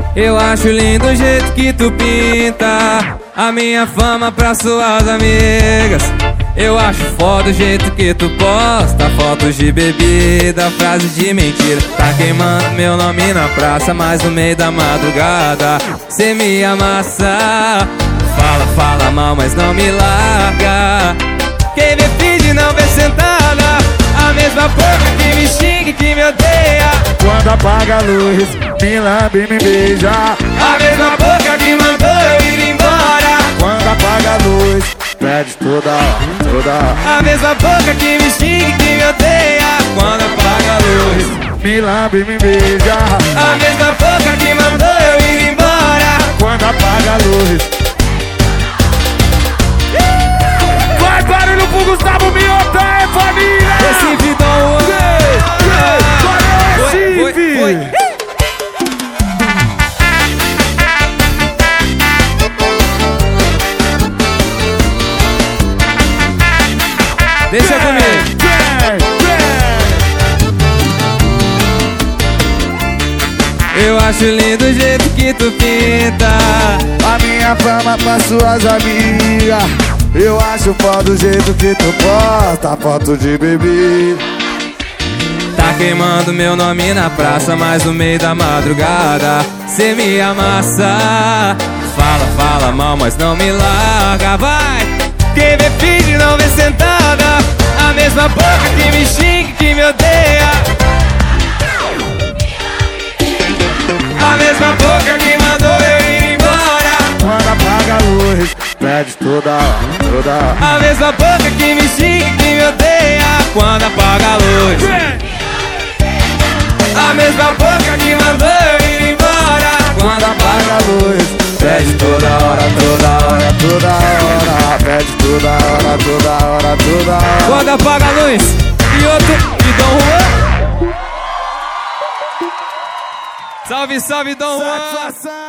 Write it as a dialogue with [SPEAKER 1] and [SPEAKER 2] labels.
[SPEAKER 1] Eu acho lindo o jeito que tu pinta a minha fama pra suas amigas. Eu acho foda o jeito que tu posta fotos de bebida, frases de mentira. Tá queimando meu nome na praça, mas no meio da madrugada cê me amassa. Fala, fala mal, mas não me larga. Quem me finge não vê sentada, a mesma boca que me xinga e que me odeia.
[SPEAKER 2] Quando apaga a luz, me lambe e me beija.
[SPEAKER 1] A mesma boca que mandou eu ir embora.
[SPEAKER 2] Quando apaga a luz, pede toda hora.
[SPEAKER 1] A mesma boca que me xinga e que me odeia. Quando apaga a luz,
[SPEAKER 2] me lambe e me beija.
[SPEAKER 1] a mesma boca que mandou eu ir embora.
[SPEAKER 2] Quando apaga a luz. Vai barulho pro Gustavo Miotta, é família!
[SPEAKER 1] Recife, Dom Juan.
[SPEAKER 2] Recife!
[SPEAKER 1] Deixa comigo. Eu acho lindo o jeito que tu pinta
[SPEAKER 2] a minha fama pra suas amigas. Eu acho foda o jeito que tu posta foto de bebê.
[SPEAKER 1] Tá queimando meu nome na praça, mas no meio da madrugada cê me amassa. Fala, fala mal, mas não me larga. Vai! Quem vê finge não vê sentada, a mesma boca que me xinga e que me odeia. A mesma boca que mandou eu ir embora.
[SPEAKER 2] Quando apaga a luz, pede toda hora.
[SPEAKER 1] A mesma boca que me xinga e que me odeia. Quando apaga a luz, a mesma boca que mandou eu ir embora. Quando apaga a luz, pede toda hora, toda hora,
[SPEAKER 2] Toda hora, pede toda hora.
[SPEAKER 1] Quando apaga a luz, e outro de Dom Juan. Salve, salve, Dom Juan.
[SPEAKER 2] Satisfação!